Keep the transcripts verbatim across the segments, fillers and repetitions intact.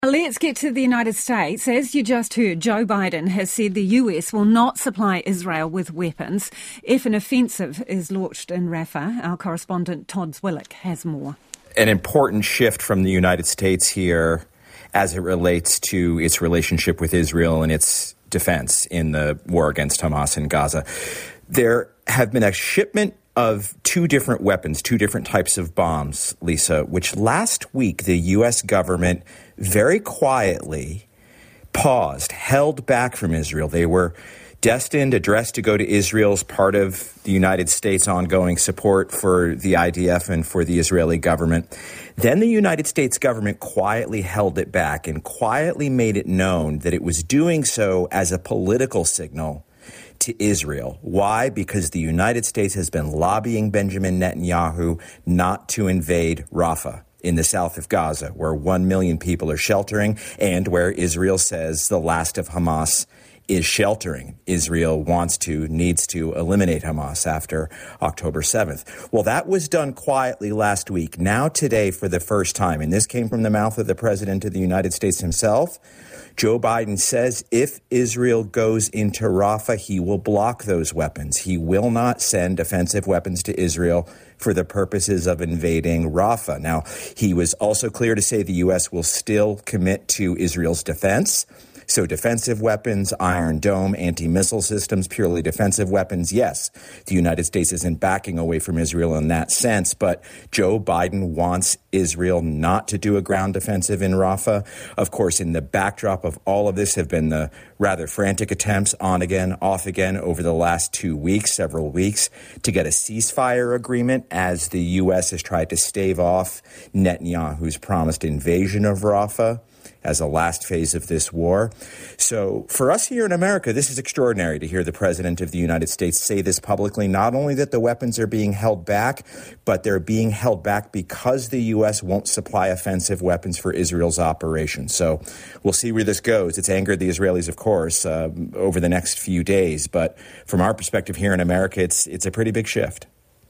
Let's get to the United States. As you just heard, Joe Biden has said the U S will not supply Israel with weapons if an offensive is launched in Rafah. Our correspondent Todd Zwillich has more. An important shift from the United States here as it relates to its relationship with Israel and its defense in the war against Hamas in Gaza. There have been a shipment of two different weapons, two different types of bombs, Lisa, which last week the U S government very quietly paused, held back from Israel. They were destined, addressed to go to Israel as part of the United States' ongoing support for the I D F and for the Israeli government. Then the United States government quietly held it back and quietly made it known that it was doing so as a political signal to Israel. Why? Because the United States has been lobbying Benjamin Netanyahu not to invade Rafah in the south of Gaza, where one million people are sheltering and where Israel says the last of Hamas is sheltering. Israel wants to, needs to eliminate Hamas after October seventh. Well, that was done quietly last week. Now today, for the first time, and this came from the mouth of the President of the United States himself, Joe Biden says if Israel goes into Rafah, he will block those weapons. He will not send offensive weapons to Israel for the purposes of invading Rafah. Now, he was also clear to say the U S will still commit to Israel's defense. So defensive weapons, Iron Dome, anti-missile systems, purely defensive weapons, yes, the United States isn't backing away from Israel in that sense, but Joe Biden wants Israel not to do a ground offensive in Rafah. Of course, in the backdrop of all of this have been the rather frantic attempts on again, off again over the last two weeks, several weeks, to get a ceasefire agreement as the U S has tried to stave off Netanyahu's promised invasion of Rafah as a last phase of this war. So for us here in America, this is extraordinary to hear the President of the United States say this publicly, not only that the weapons are being held back, but they're being held back because the U S won't supply offensive weapons for Israel's operation. So we'll see where this goes. It's angered the Israelis, of course, uh, over the next few days. But from our perspective here in America, it's it's a pretty big shift.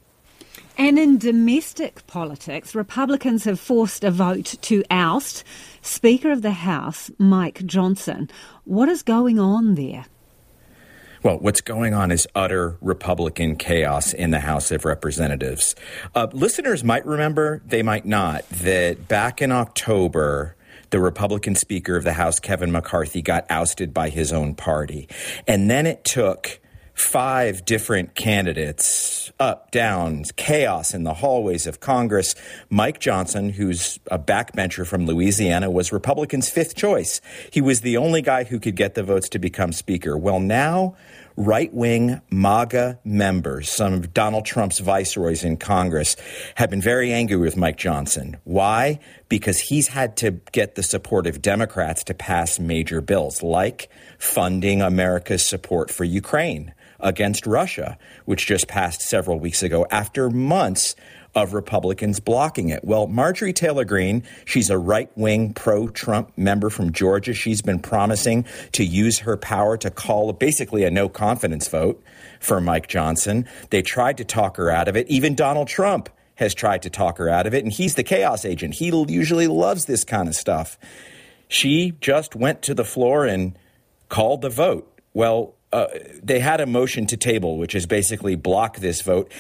And in domestic politics, Republicans have forced a vote to oust Speaker of the House, Mike Johnson. What is going on there? Well, what's going on is utter Republican chaos in the House of Representatives. Uh, listeners might remember, they might not, that back in October, the Republican Speaker of the House, Kevin McCarthy, got ousted by his own party. And then it took five different candidates, up, down, chaos in the hallways of Congress. Mike Johnson, who's a backbencher from Louisiana, was Republicans' fifth choice. He was the only guy who could get the votes to become Speaker. Well, now right-wing MAGA members, some of Donald Trump's viceroys in Congress, have been very angry with Mike Johnson. Why? Because he's had to get the support of Democrats to pass major bills, like funding America's support for Ukraine against Russia, which just passed several weeks ago after months of Republicans blocking it. Well, Marjorie Taylor Greene, she's a right-wing pro-Trump member from Georgia. She's been promising to use her power to call basically a no-confidence vote for Mike Johnson. They tried to talk her out of it. Even Donald Trump has tried to talk her out of it, and he's the chaos agent. He usually loves this kind of stuff. She just went to the floor and called the vote. Well, uh, they had a motion to table, which is basically block this vote.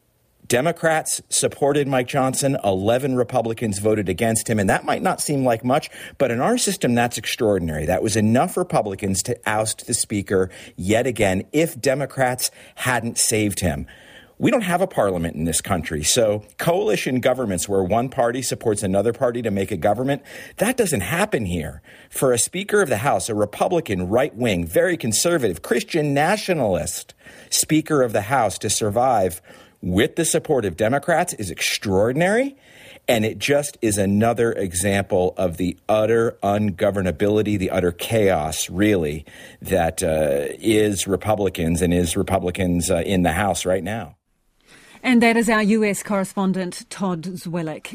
Democrats supported Mike Johnson. eleven Republicans voted against him. And that might not seem like much, but in our system, that's extraordinary. That was enough Republicans to oust the speaker yet again if Democrats hadn't saved him. We don't have a parliament in this country. So coalition governments where one party supports another party to make a government, that doesn't happen here. For a Speaker of the House, a Republican, right-wing, very conservative, Christian nationalist Speaker of the House to survive with the support of Democrats is extraordinary. And it just is another example of the utter ungovernability, the utter chaos, really, that uh, is Republicans and is Republicans uh, in the House right now. And that is our U S correspondent, Todd Zwillich.